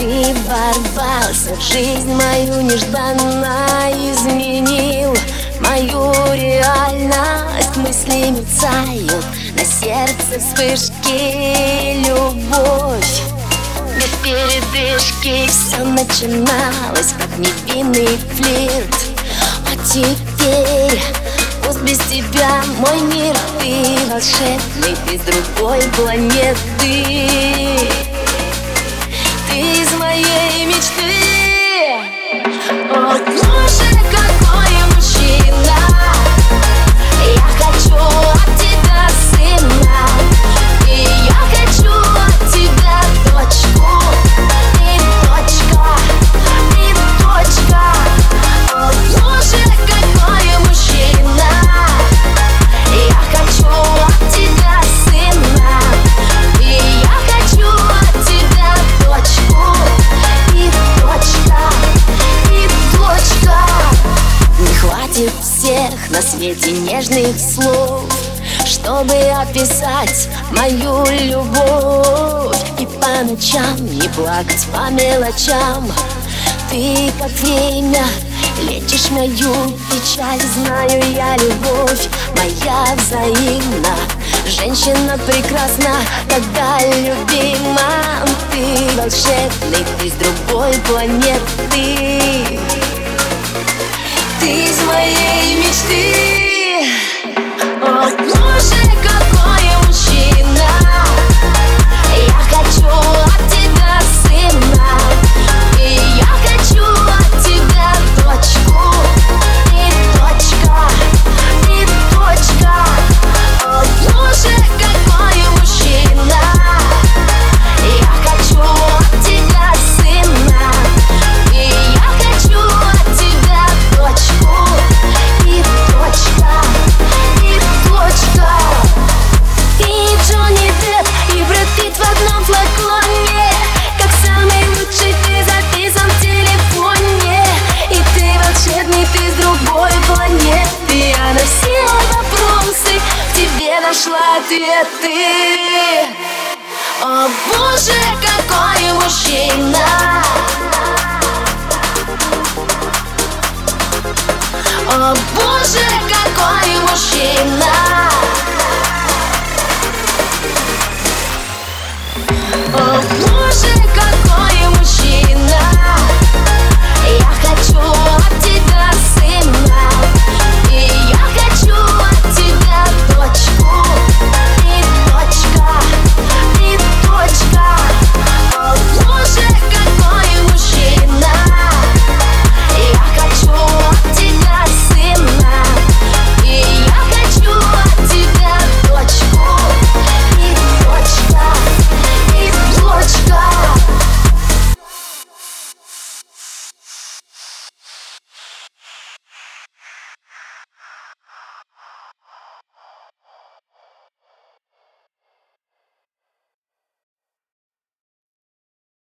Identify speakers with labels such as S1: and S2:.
S1: Ты ворвался в жизнь мою нежданно, изменил мою реальность. Мысли мерцают, на сердце вспышки, любовь. Без передышки все начиналось, как невинный флирт. А теперь пусть без тебя мой мир. Ты волшебный, ты с другой планеты. Ты из моей мечты. О, боже, какой мужчина! Я хочу от тебя сына, и я хочу от тебя дочку. И точка, и точка. О, боже, какой мужчина! Я хочу от тебя сына, и я хочу от тебя дочку. И точка, и точка. Не хватит всех на свете нежных слов, чтобы описать мою любовь. И по ночам не плакать по мелочам. Ты как время лечишь мою печаль. Знаю я, любовь моя взаимна. Женщина прекрасна, когда любима. Ты волшебный, ты с другой планеты. Ты из моей мечты. О, боже, какой мужчина! Я хочу от тебя сына, и я хочу от тебя дочку. И точка, и точка. О, боже, какой мужчина! Я хочу от тебя сына, и я хочу от тебя дочку. И точка, и точка. Ты Джонни Депп и Брэд Питт в одном флаконе. Как самый лучший ты записан в телефоне. И ты волшебный, ты с другой планеты. Я на все вопросы в тебе нашла ответы. О, боже,